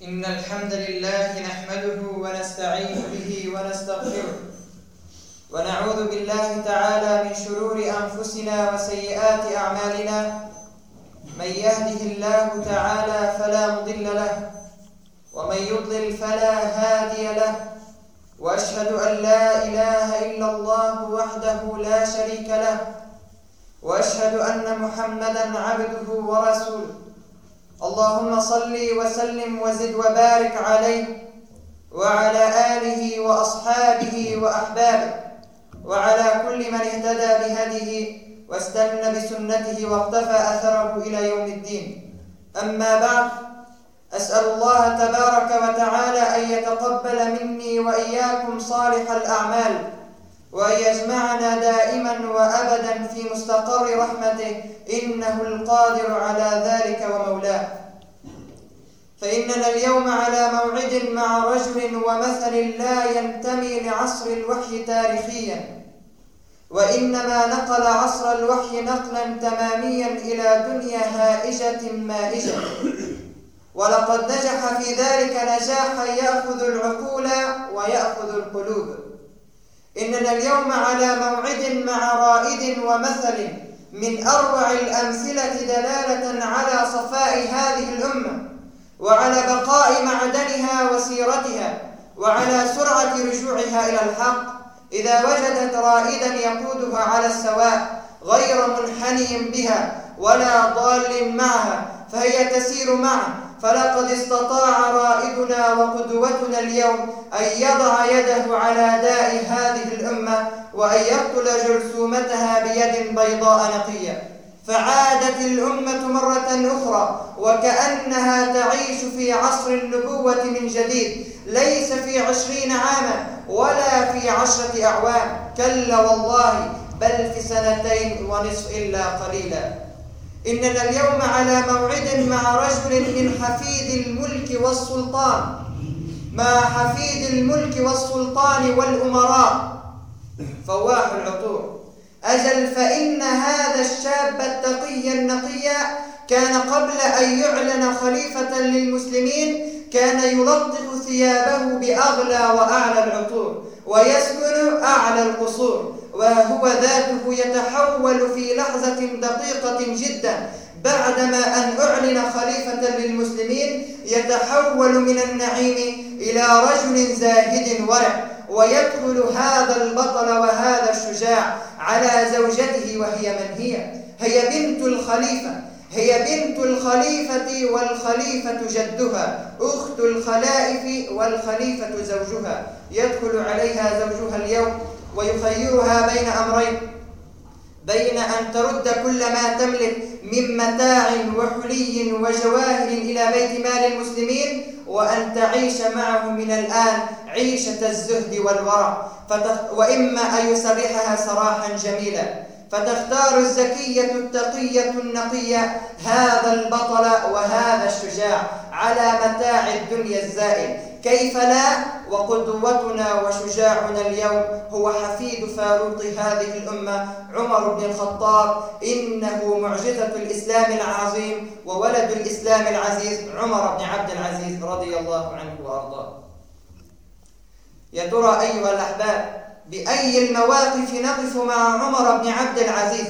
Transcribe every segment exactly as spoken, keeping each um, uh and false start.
إن الحمد لله نحمده ونستعين به ونستغفره ونعوذ بالله تعالى من شرور أنفسنا وسيئات أعمالنا. من يهده الله تعالى فلا مضل له ومن يضلل فلا هادي له، وأشهد أن لا إله إلا الله وحده لا شريك له، وأشهد أن محمدًا عبده ورسوله. اللهم صل وسلم وزد وبارك عليه وعلى آله وأصحابه وأحبابه وعلى كل من اهتدى بهديه واستنى بسنته واقتفى أثره إلى يوم الدين. أما بعد، أسأل الله تبارك وتعالى أن يتقبل مني وإياكم صالح الأعمال، وأن يجمعنا دائما وأبدا في مستقر رحمته، إنه القادر على ذلك ومولاه. فإننا اليوم على موعد مع رجل ومثل لا ينتمي لعصر الوحي تاريخيا، وإنما نقل عصر الوحي نقلا تماميا إلى دنيا هائجة مائجة، ولقد نجح في ذلك نجاحا يأخذ العقول ويأخذ القلوب. إننا اليوم على موعد مع رائد ومثل من أروع الأمثلة دلالة على صفاء هذه الأمة، وعلى بقاء معدنها وسيرتها، وعلى سرعة رجوعها إلى الحق إذا وجدت رائدا يقودها على السواء، غير منحني بها ولا ضال معها، فهي تسير معه. فلقد استطاع رائدنا وقدوتنا اليوم أن يضع يده على داء هذه الأمة وأن يقتل جرثومتها بيد بيضاء نقية، فعادت الأمة مرة أخرى وكأنها تعيش في عصر النبوة من جديد، ليس في عشرين عاما ولا في عشرة أعوام، كلا والله، بل في سنتين ونصف إلا قليلا. إننا اليوم على موعد مع رجل من حفيد الملك والسلطان، مع حفيد الملك والسلطان والأمراء، فواح العطور. أجل، فإن هذا الشاب التقي النقي كان قبل أن يعلن خليفة للمسلمين كان يلطخ ثيابه بأغلى وأعلى العطور ويسكن أعلى القصور، وهو ذاته يتحول في لحظة دقيقة جدا بعدما أن أعلن خليفة للمسلمين، يتحول من النعيم إلى رجل زاهد ورع، ويدخل هذا البطل وهذا الشجاع على زوجته، وهي من هي؟ هي بنت الخليفة، هي بنت الخليفة والخليفة جدها، أخت الخلائف والخليفة زوجها. يدخل عليها زوجها اليوم ويخيرها بين أمرين: بين أن ترد كل ما تملك من متاع وحلي وجواهر إلى بيت مال المسلمين، وأن تعيش معه من الآن عيشة الزهد والورع، وإما أن يسرحها سراحا جميلا. فتختار الزكية التقية النقية هذا البطل وهذا الشجاع على متاع الدنيا الزائل. كيف لا؟ وقدوتنا وشجاعنا اليوم هو حفيد فاروق هذه الأمة عمر بن الخطاب، إنه معجزة الإسلام العظيم وولد الإسلام العزيز عمر بن عبد العزيز رضي الله عنه وأرضاه. يا ترى أيها الأحباب، بأي المواقف نقف مع عمر بن عبد العزيز؟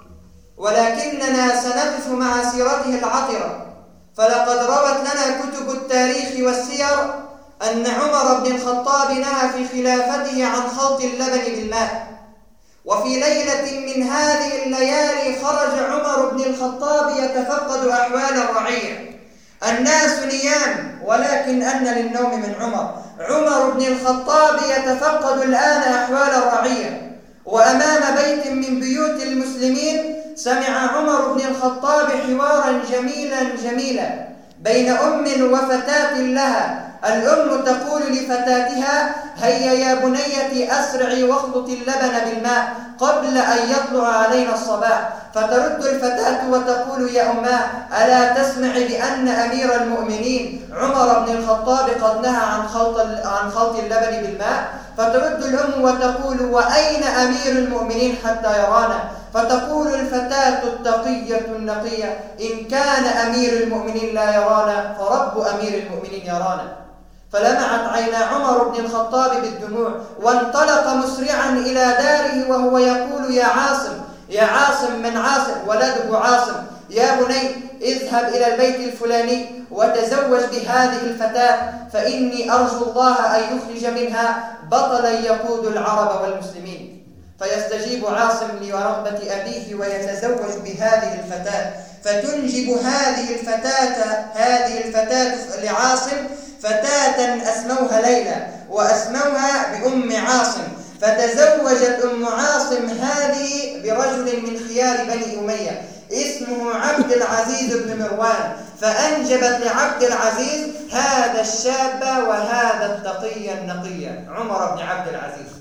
ولكننا سنقف مع سيرته العطرة، فلقد روت لنا كتب التاريخ والسير أن عمر بن الخطاب نهى في خلافته عن خلط اللبن بالماء. وفي ليلة من هذه الليالي خرج عمر بن الخطاب يتفقد أحوال الرعية. الناس نيام، ولكن أن للنوم من عمر. عمر بن الخطاب يتفقد الآن أحوال الرعية، وأمام بيت من بيوت المسلمين سمع عمر بن الخطاب حوارا جميلا جميلا بين أم وفتاة لها. الأم تقول لفتاتها: هيا يا بنيتي أسرعي واخلطي اللبن بالماء قبل أن يطلع علينا الصباح. فترد الفتاة وتقول: يا أماه، ألا تسمع بأن أمير المؤمنين عمر بن الخطاب قد نهى عن خلط عن خلط اللبن بالماء؟ فترد الأم وتقول: وأين أمير المؤمنين حتى يرانا؟ فتقول الفتاة التقية النقية: إن كان أمير المؤمنين لا يرانا فرب أمير المؤمنين يرانا. فلمعت عينا عمر بن الخطاب بالدموع، وانطلق مسرعا إلى داره وهو يقول: يا عاصم، يا عاصم، من عاصم؟ ولده عاصم. يا بني، اذهب إلى البيت الفلاني وتزوج بهذه الفتاة، فإني أرجو الله أن يخرج منها بطلا يقود العرب والمسلمين. فيستجيب عاصم لرغبة أبيه ويتزوج بهذه الفتاة، فتنجب هذه الفتاة هذه الفتاة لعاصم فتاة أسموها ليلى، وأسموها بأم عاصم. فتزوجت أم عاصم هذه برجل من خيار بني أمية اسمه عبد العزيز بن مروان، فأنجبت لعبد العزيز هذا الشاب وهذا التقي النقي عمر بن عبد العزيز.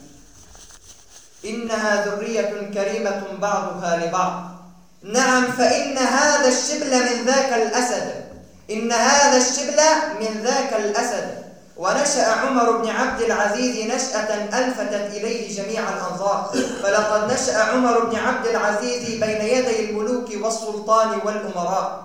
إنها ذرية كريمة بعضها لبعض. نعم، فإن هذا الشبل من ذاك الأسد، إن هذا الشبل من ذاك الأسد. ونشأ عمر بن عبد العزيز نشأة ألفتت إليه جميع الأنظار، فلقد نشأ عمر بن عبد العزيز بين يدي الملوك والسلطان والأمراء.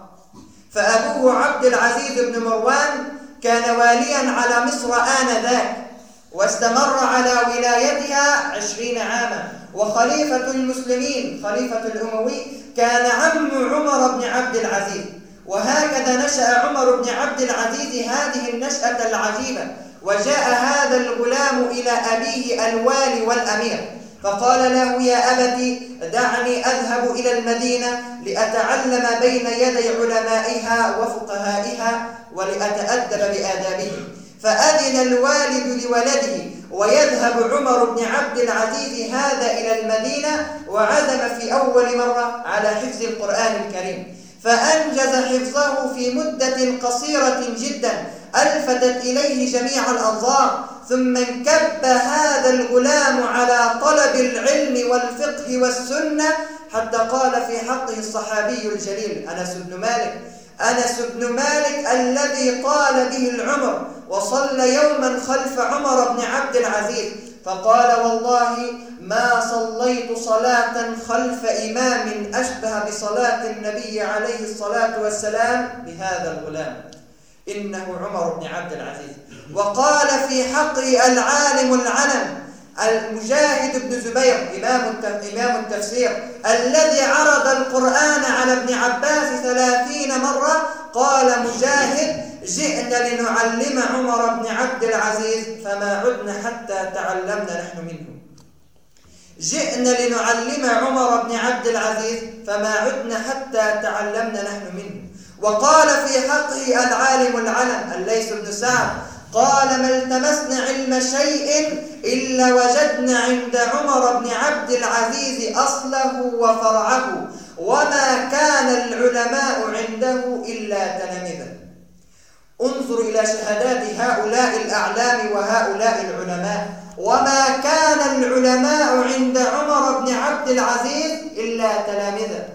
فأبوه عبد العزيز بن مروان كان واليا على مصر آنذاك، واستمر على ولايتها عشرين عاما. وخليفة المسلمين خليفة الأموي كان عم عمر بن عبد العزيز. وهكذا نشأ عمر بن عبد العزيز هذه النشأة العجيبة. وجاء هذا الغلام إلى أبيه الوالي والأمير، فقال له: يا أبت، دعني أذهب إلى المدينة لأتعلم بين يدي علمائها وفقهائها ولأتأدب بآدابهم. فأذن الوالد لولده، ويذهب عمر بن عبد العزيز هذا إلى المدينة، وعزم في أول مرة على حفظ القرآن الكريم، فأنجز حفظه في مدة قصيرة جدا ألفتت إليه جميع الأنظار. ثم انكب هذا الغلام على طلب العلم والفقه والسنة، حتى قال في حقه الصحابي الجليل أنس بن مالك أنس بن مالك الذي طال به العمر وصلى يوما خلف عمر بن عبد العزيز، فقال: والله ما صليت صلاة خلف إمام أشبه بصلاة النبي عليه الصلاة والسلام بهذا الغلام، إنه عمر بن عبد العزيز. وقال في حقه العالم العلم المجاهد بن زبير إمام إمام التفسير الذي عرض القرآن على ابن عباس ثلاثين مرة، قال مجاهد: جئنا لنعلم عمر بن عبد العزيز فما عدنا حتى تعلمنا نحن منه. جئنا لنعلم عمر بن عبد العزيز فما عدنا حتى تعلمنا نحن منه. وقال في حقه العالم العلم الليث بن سعد قال: ما التمسنا علم شيء إلا وجدنا عند عمر بن عبد العزيز أصله وفرعه، وما كان العلماء عنده إلا تلامذة. انظر إلى شهادات هؤلاء الأعلام وهؤلاء العلماء، وما كان العلماء عند عمر بن عبد العزيز إلا تلامذة.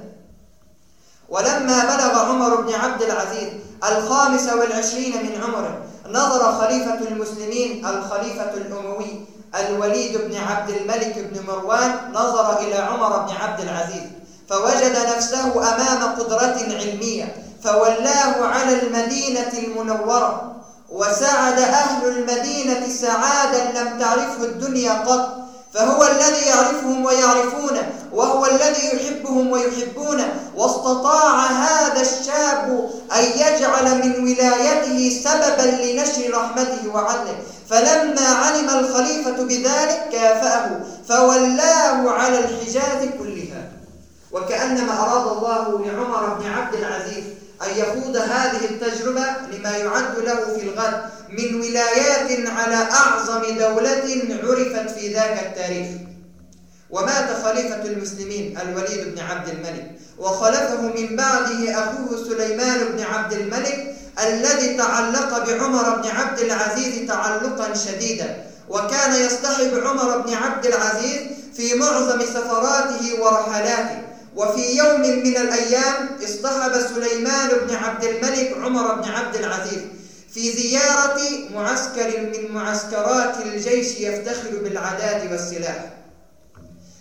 ولما بلغ عمر بن عبد العزيز الخامس والعشرين من عمره، نظر خليفة المسلمين الخليفة الأموي الوليد بن عبد الملك بن مروان نظر إلى عمر بن عبد العزيز، فوجد نفسه أمام قدرة علمية، فولاه على المدينة المنورة، وسعد أهل المدينة سعادا لم تعرفه الدنيا قط، فهو الذي يعرفهم ويعرفونه، وهو الذي يحبهم ويحبونه. واستطاع هذا الشاب أن يجعل من ولايته سببا لنشر رحمته وعدله، فلما علم الخليفة بذلك كافأه فولاه على الحجاز كلها. وكأنما أراد الله لعمر بن عبد العزيز أن يخوض هذه التجربة لما يعد له في الغد من ولايات على أعظم دولة عرفت في ذاك التاريخ. ومات خليفة المسلمين الوليد بن عبد الملك، وخلفه من بعده أخوه سليمان بن عبد الملك الذي تعلق بعمر بن عبد العزيز تعلقا شديدا، وكان يصطحب عمر بن عبد العزيز في معظم سفراته ورحلاته. وفي يوم من الأيام اصطحب سليمان بن عبد الملك عمر بن عبد العزيز في زيارة معسكر من معسكرات الجيش يفتخر بالعداد والسلاح.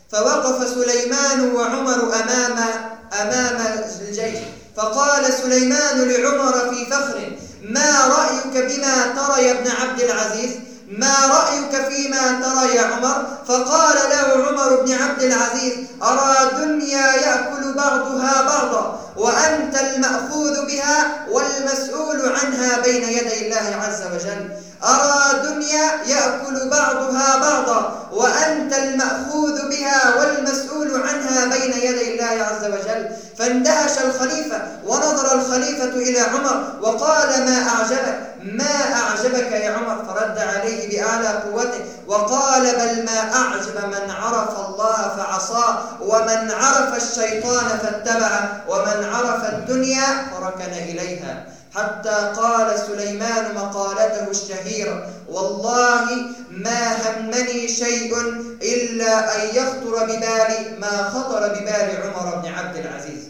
فوقف سليمان وعمر أمام أمام الجيش، فقال سليمان لعمر في فخر: ما رأيك بما ترى يا ابن عبد العزيز؟ ما رأيك فيما ترى يا عمر؟ فقال له عمر بن عبد العزيز: أرى دنيا يأكل بعضها بعضا، وأنت المأخوذ بها والمسؤول عنها بين يدي الله عز وجل. أرى دنيا يأكل بعضها بعضا، وأنت المأخوذ بها والمسؤول عنها بين يدي الله عز وجل. فاندهش الخليفة، ونظر الخليفة إلى عمر وقال: ما أعجبك؟ ما أعجبك يا عمر؟ فرد عليه بأعلى قوته وقال: بل ما أعجب من عرف الله فعصاه، ومن عرف الشيطان فاتبعه، ومن عرف الدنيا فركن إليها. حتى قال سليمان مقالته الشهيرة: والله ما همني شيء إلا أن يخطر ببالي ما خطر ببال عمر بن عبد العزيز.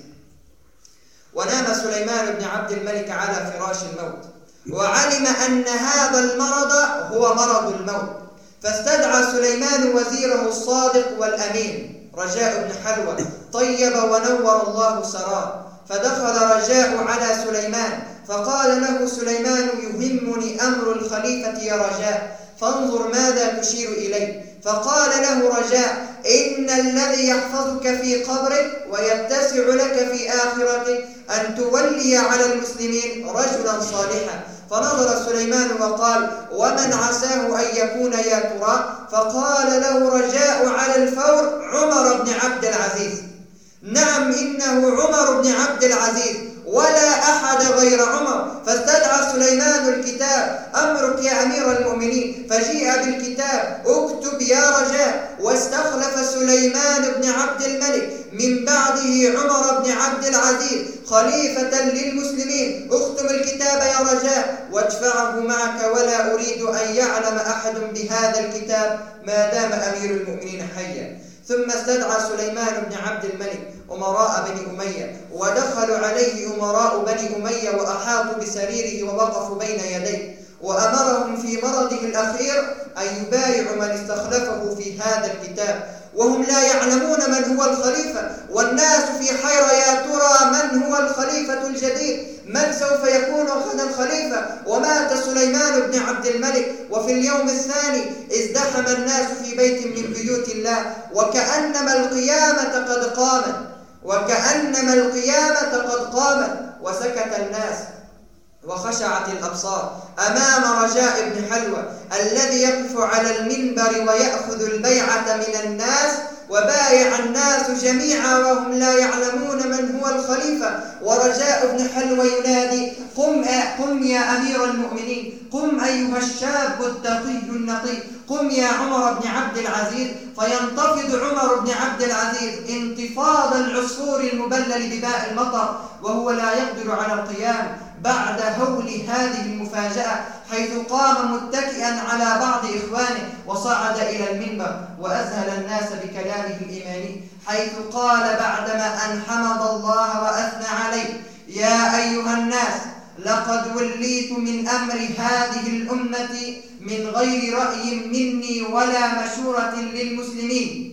ونام سليمان بن عبد الملك على فراش الموت، وعلم أن هذا المرض هو مرض الموت، فاستدعى سليمان وزيره الصادق والأمين رجاء بن حلوة، طيب ونور الله سراه. فدخل رجاء على سليمان فقال له سليمان: يهمني أمر الخليفة يا رجاء، فانظر ماذا تشير إليه. فقال له رجاء: إن الذي يحفظك في قبرك ويتسع لك في آخرتك أن تولي على المسلمين رجلا صالحا. فنظر سليمان وقال: ومن عساه أن يكون يا ترى؟ فقال له رجاء على الفور: عمر بن عبد العزيز. نعم، إنه عمر بن عبد العزيز، ولا أحد غير عمر. فاستدعى سليمان الكتاب: أمرك يا أمير المؤمنين. فجيء بالكتاب: اكتب يا رجاء. واستخلف سليمان بن عبد الملك من بعده عمر بن عبد العزيز خليفة للمسلمين: اختم الكتاب يا رجاء وادفعه معك، ولا أريد أن يعلم أحد بهذا الكتاب ما دام أمير المؤمنين حيا. ثم استدعى سليمان بن عبد الملك أمراء بني أمية، ودخلوا عليه أمراء بني أمية وأحاطوا بسريره ووقفوا بين يديه، وأمرهم في مرضه الأخير أن يبايعوا من استخلفه في هذا الكتاب، وهم لا يعلمون من هو الخليفة، والناس في حيرة: يا ترى من هو الخليفة الجديد؟ من سوف يكون غدا الخليفة؟ ومات سليمان بن عبد الملك، وفي اليوم الثاني ازدحم الناس في بيت من بيوت الله، وكأنما القيامة قد قامت وكأنما القيامة قد قامت وسكت الناس وخشعت الأبصار أمام رجاء بن حلوة الذي يقف على المنبر ويأخذ البيعة من الناس، وبايع الناس جميعا وهم لا يعلمون من هو الخليفة. ورجاء بن حلوة ينادي: قم قم يا أمير المؤمنين، قم أيها الشاب التقي النقي، قم يا عمر بن عبد العزيز. فينتفض عمر بن عبد العزيز انتفاض العصفور المبلل بباء المطر، وهو لا يقدر على القيام بعد هول هذه المفاجأة، حيث قام متكئا على بعض إخوانه وصعد إلى المنبر وأذهل الناس بكلامه الإيماني، حيث قال بعدما أن حمد الله وأثنى عليه: يا أيها الناس، لقد وليت من أمر هذه الأمة من غير رأي مني ولا مشورة للمسلمين،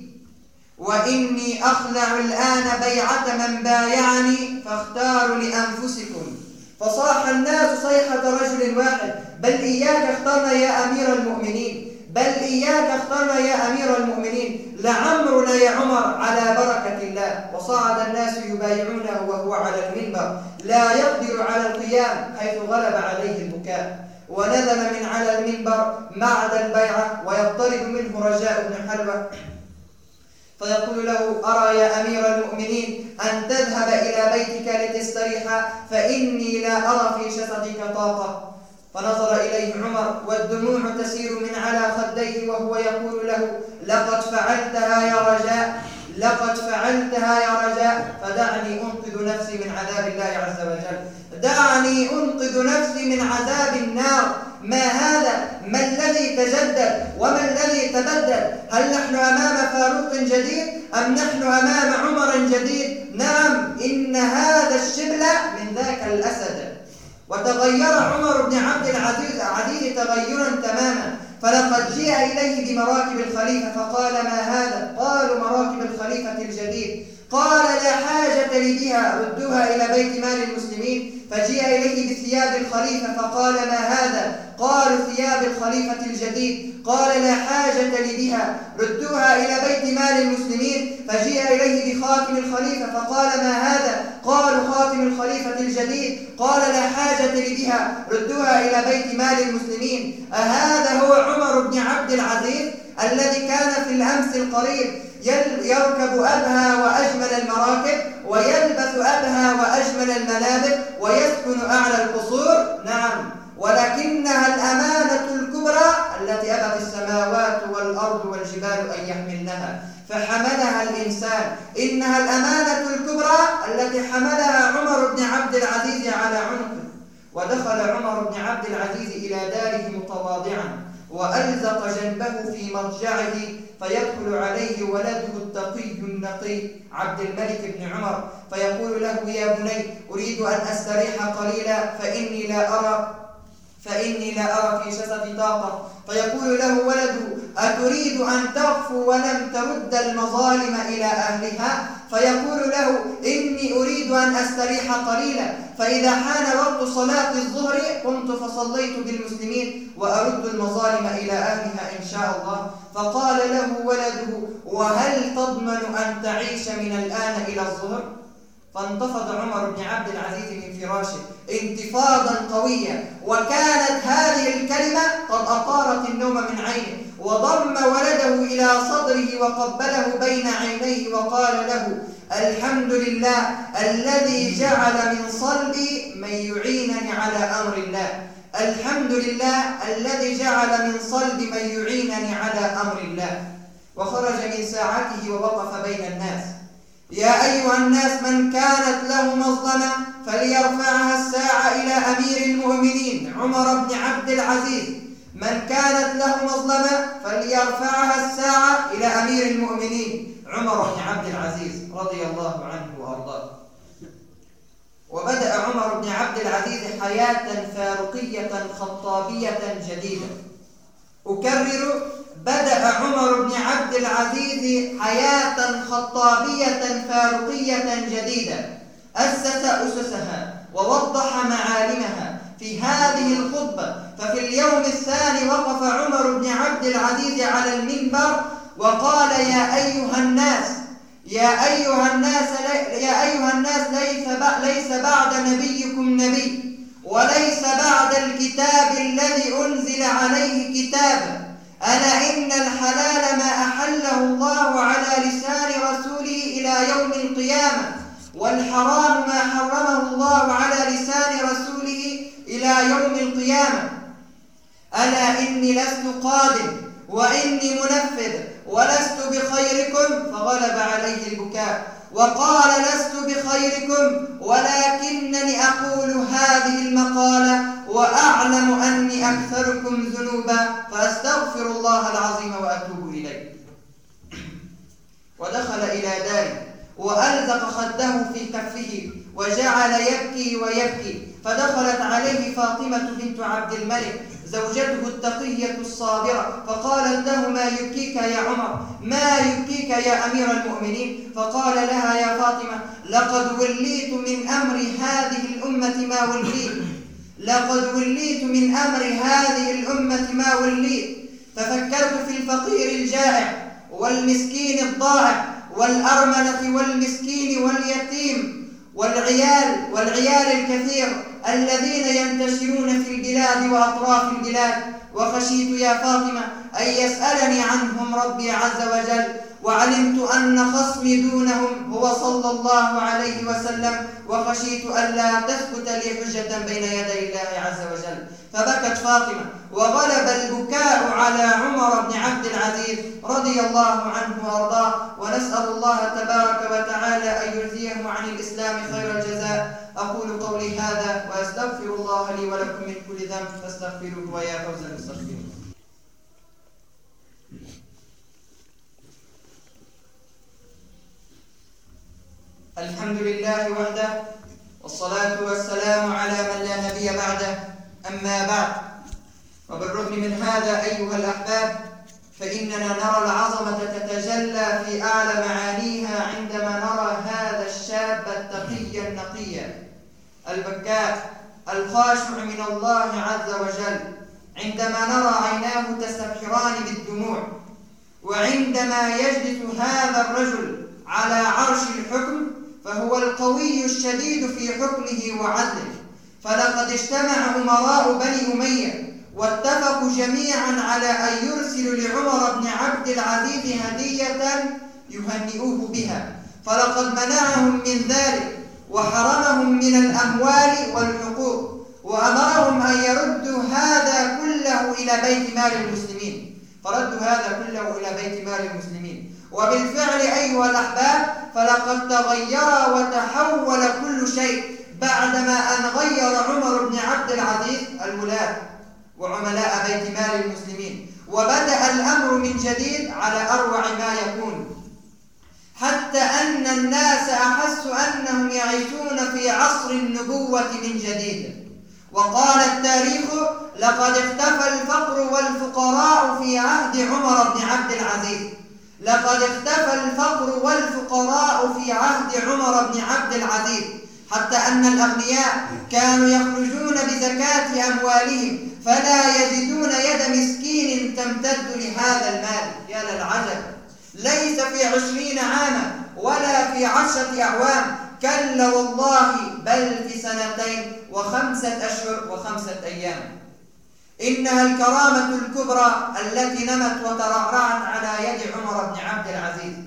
وإني أخلع الآن بيعة من بايعني، فاختاروا لأنفسكم. فصاح الناس صيحة رجل واحد: بل إياك اخترنا يا أمير المؤمنين، بل إياك اخترنا يا أمير المؤمنين، لعمرنا يا عمر على بركة الله. وصعد الناس يبايعونه وهو على المنبر لا يقدر على القيام، حيث غلب عليه البكاء، ونزل من على المنبر بعد البيعة ويضطرب منه رجاء بن حلوة فيقول له: أرى يا أمير المؤمنين أن تذهب إلى بيتك لتستريح، فإني لا أرى في جسدك طاقة. فنظر إليه عمر والدموع تسير من على خديه وهو يقول له: لقد فعلتها يا رجاء، لقد فعلتها يا رجاء، فدعني أنقذ نفسي من عذاب الله عز وجل، دعني أنقذ نفسي من عذاب النار. ما هذا؟ ما الذي تجدد وما الذي تبدل؟ هل نحن أمام فاروق جديد أم نحن أمام عمر جديد؟ نعم، إن هذا الشبل من ذاك الأسد. وتغير عمر بن عبد العزيز عزيز تغيرا تماما، فلقد جيء إليه بمراكب الخليفة فقال: ما هذا؟ قالوا: مراكب الخليفة الجديد. قال: لا حاجة لي بها، ردوها إلى بيت مال المسلمين. فجيء إليه بثياب الخليفة فقال: ما هذا؟ قالوا: ثياب الخليفة الجديد. قال: لا حاجة لي بها، ردوها إلى بيت مال المسلمين. فجيء إليه بخاتم الخليفة فقال: ما هذا؟ قالوا: خاتم الخليفة الجديد. قال: لا حاجة لي بها، ردوها إلى بيت مال المسلمين. أهذا هو عمر بن عبد العزيز الذي كان في الأمس القريب يركب أبهى وأجمل المراكب ويلبس أبهى وأجمل الملابس ويسكن أعلى القصور؟ نعم، ولكنها الأمانة الكبرى التي أبت السماوات والأرض والجبال أن يحملنها فحملها الإنسان. إنها الأمانة الكبرى التي حملها عمر بن عبد العزيز على عنقه. ودخل عمر بن عبد العزيز إلى داره متواضعا وألزق جنبه في مضجعه، فيدخل عليه ولده التقي النقي عبد الملك بن عمر فيقول له: يا بني، أريد أن أستريح قليلا فإني لا أرى فإني لا أرى في جسدي طاقة. فيقول له ولده: أتريد أن تغفو ولم ترد المظالم إلى أهلها؟ فيقول له: إني أريد أن أستريح قليلا، فإذا حان وقت صلاة الظهر قمت فصليت بالمسلمين وأرد المظالم إلى أهلها إن شاء الله. فقال له ولده: وهل تضمن أن تعيش من الآن إلى الظهر؟ فانتفض عمر بن عبد العزيز من فراشه انتفاضا قويا، وكانت هذه الكلمة قد أطارت النوم من عينه، وضم ولده إلى صدره وقبله بين عينيه وقال له: الحمد لله الذي جعل من صلبي من يعينني على أمر الله. الحمد لله الذي جعل من صلبي من يعينني على أمر الله. وخرج من ساعته ووقف بين الناس: يا أيها الناس، من كانت له مظلمة فليرفعها الساعة إلى أمير المؤمنين عمر بن عبد العزيز. من كانت له مظلمة فليرفعها الساعة إلى أمير المؤمنين عمر بن عبد العزيز رضي الله عنه وأرضاه. وبدأ عمر بن عبد العزيز حياة فاروقية خطابية جديدة. أكرر: بدأ عمر بن عبد العزيز حياة خطابية فاروقية جديدة، أسس أسسها ووضح معالمها في هذه الخطبة. ففي اليوم الثاني وقف عمر بن عبد العزيز على المنبر وقال: يا أيها الناس يا أيها الناس يا أيها الناس ليس بعد نبيكم نبي، وليس بعد الكتاب الذي أنزل عليه كتاب. ألا إن الحلال ما أحله الله على لسان رسوله إلى يوم القيامة، والحرام ما حرمه الله على لسان رسوله إلى يوم القيامة. ألا إني لست قادم وإني منفذ ولست بخيركم. فغلب عليه البكاء وقال: لست بخيركم، ولكنني أقول هذه المقالة وأعلم أني أكثركم ذنوبا، فأستغفر الله العظيم وأتوب إليه. ودخل إلى داره وألزق خده في كفه وجعل يبكي ويبكي. فدخلت عليه فاطمة بنت عبد الملك زوجته التقية الصابرة فقالت له: ما يبكيك يا عمر؟ ما يبكيك يا أمير المؤمنين؟ فقال لها: يا فاطمة، لقد وليت من أمر هذه الأمة ما وليت لقد وليت من أمر هذه الأمة ما وليت ففكرت في الفقير الجائع والمسكين الضائع والأرملة والمسكين واليتيم والعيال والعيال الكثير الذين ينتشرون في البلاد وأطراف البلاد، وخشيت يا فاطمة أن يسألني عنهم ربي عز وجل، وعلمت أن خصمي دونهم هو صلى الله عليه وسلم، وخشيت ألا تثبت لي حجة بين يدي الله عز وجل. فبكت فاطمة وغلب البكاء على عمر بن عبد العزيز رضي الله عنه وارضاه. ونسأل الله تبارك وتعالى أن يجزيه عن الإسلام خير الجزاء. أقول قولي هذا وأستغفر الله لي ولكم من كل ذنب فاستغفروه ويا فوز المستغفرين. الحمد لله وحده، والصلاة والسلام على من لا نبي بعده. أما بعد، وبالرغم من هذا أيها الأحباب فإننا نرى العظمة تتجلى في أعلى معانيها عندما نرى هذا الشاب التقي النقي البكاء الخاشع من الله عز وجل، عندما نرى عيناه تستبحران بالدموع، وعندما يجلس هذا الرجل على عرش الحكم فهو القوي الشديد في حكمه وعدله. فلقد اجتمع أمراء بني أمية واتفقوا جميعا على أن يرسلوا لعمر بن عبد العزيز هدية يهنئوه بها، فلقد منعهم من ذلك وحرمهم من الأموال والحقوق، وأمرهم أن يردوا هذا كله إلى بيت مال المسلمين، فردوا هذا كله إلى بيت مال المسلمين. وبالفعل أيها الأحباب فلقد تغير وتحول كل شيء بعدما أن غير عمر بن عبد العزيز الولاة وعملاء بيت مال المسلمين، وبدأ الأمر من جديد على أروع ما يكون، حتى أن الناس أحسوا أنهم يعيشون في عصر النبوة من جديد. وقال التاريخ: لقد اختفى الفقر والفقراء في عهد عمر بن عبد العزيز، لقد اختفى الفقر والفقراء في عهد عمر بن عبد العزيز، حتى أن الأغنياء كانوا يخرجون بزكاة أموالهم فلا يجدون يد مسكين تمتد لهذا المال. يا للعجب، ليس في عشرين عاما ولا في عشرة أعوام، كلا والله، بل في سنتين وخمسة أشهر وخمسة أيام. إنها الكرامة الكبرى التي نمت وترعرعت على يد عمر بن عبد العزيز.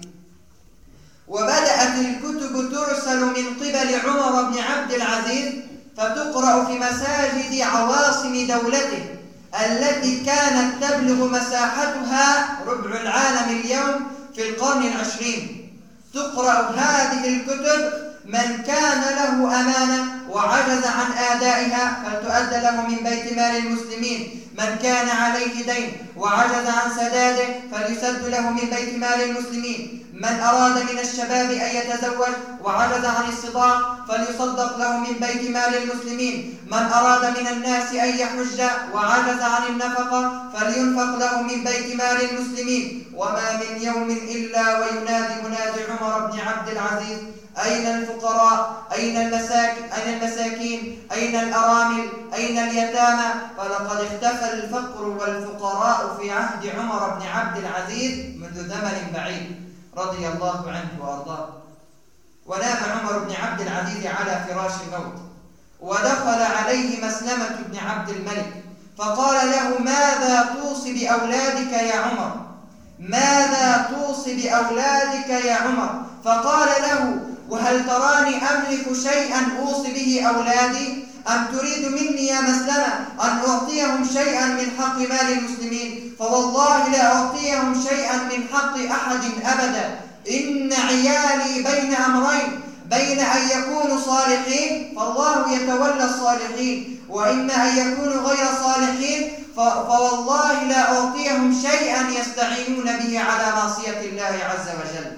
وبدأت الكتب ترسل من قبل عمر بن عبد العزيز فتقرأ في مساجد عواصم دولته التي كانت تبلغ مساحتها ربع العالم اليوم في القرن العشرين. تقرأ هذه الكتب من كان له أمانة وعجز عن آدائها فلتؤدى له من بيت مال المسلمين، من كان عليه دين وعجز عن سداده فليسد له من بيت مال المسلمين، من أراد من الشباب أن يتزوج وعجز عن الصداق فليصدق له من بيت مال المسلمين، من أراد من الناس أن يحج وعجز عن النفقة فلينفق له من بيت مال المسلمين. وما من يوم إلا وينادي منادي عمر بن عبد العزيز: أين الفقراء؟ أين المساكين؟ أين المساكين؟ أين الأرامل؟ أين اليتامى؟ فلقد اختفى الفقر والفقراء في عهد عمر بن عبد العزيز منذ زمن بعيد رضي الله عنه وأرضاه. ونام عمر بن عبد العزيز على فراش الموت، ودخل عليه مسلمة بن عبد الملك فقال له: ماذا توصي بأولادك يا عمر؟ ماذا توصي بأولادك يا عمر؟ فقال له: وهل تراني أملك شيئا أوصي به أولادي؟ أم تريد مني يا مسلمة أن أعطيهم شيئا من حق مال المسلمين؟ فوالله لا أعطيهم شيئا من حق أحد أبدا. إن عيالي بين أمرين، بين أن يكونوا صالحين فالله يتولى الصالحين، وإما أن يكونوا غير صالحين فوالله لا أعطيهم شيئا يستعينون به على معصية الله عز وجل.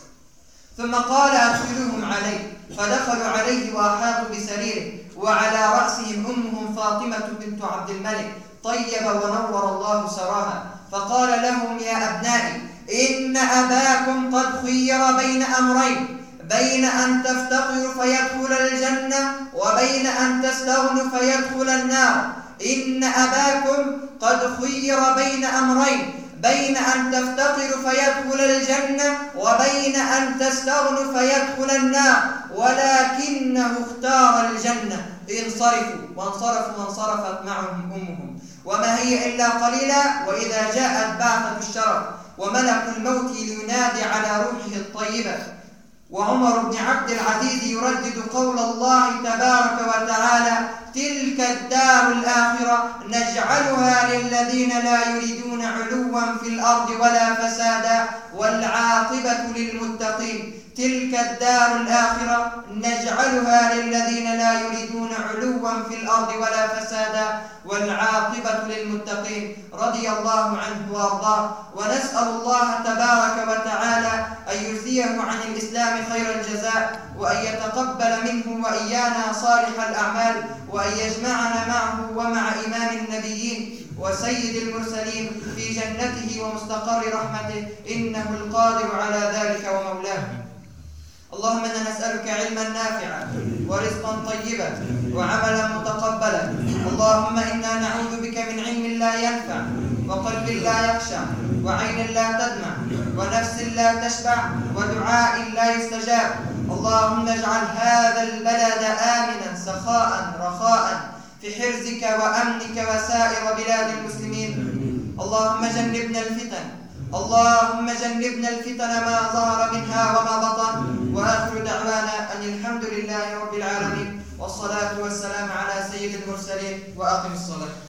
ثم قال: أدخلوهم عليه. فدخلوا عليه وأحاطوا بسريره، وعلى رأسهم أمهم فاطمة بنت عبد الملك، طيب ونور الله سراها. فقال لهم: يا أبنائي، إن أباكم قد خير بين أمرين، بين أن تفتقروا فيدخل الجنة وبين أن تستغنوا فيدخل النار. إن أباكم قد خير بين أمرين، بين أن تفتقروا فيدخل الجنة وبين أن تستغنوا فيدخل النار، ولكنه اختار الجنة. انصرفوا. وانصرفوا وانصرفت معهم أمهم. وما هي إلا قليلة وإذا جاءت بعثة الشرف وملك الموت لينادي على روحه الطيبة، وعمر بن عبد العزيز يردد قول الله تبارك وتعالى: تلك الدار الآخرة نجعلها للذين لا يريدون علوا في الأرض ولا فسادا والعاقبة للمتقين. تلك الدار الآخرة نجعلها للذين لا يريدون علوا في الأرض ولا فسادا والعاقبة للمتقين. رضي الله عنه وارضاه، ونسأل الله تبارك وتعالى أن يجزيه عن الإسلام خير الجزاء، وأن يتقبل منه وإيانا صالح الأعمال، وأن يجمعنا معه ومع إمام النبيين وسيد المرسلين في جنته ومستقر رحمته، إنه القادر على ذلك ومولاه. اللهم إنا نسألك علما نافعا ورزقا طيبا وعملا متقبلا. اللهم إنا نعوذ بك من علم لا ينفع وقلب لا يخشع وعين لا تدمع ونفس لا تشبع ودعاء لا يستجاب. اللهم اجعل هذا البلد آمنا سخاء رخاء في حرزك وأمنك وسائر بلاد المسلمين. اللهم جنبنا الفتن اللهم جنبنا الفتن ما ظهر منها وما بطن. وآخر دعوانا أن الحمد لله رب العالمين، والصلاة والسلام على سيد المرسلين، وأقم الصلاة.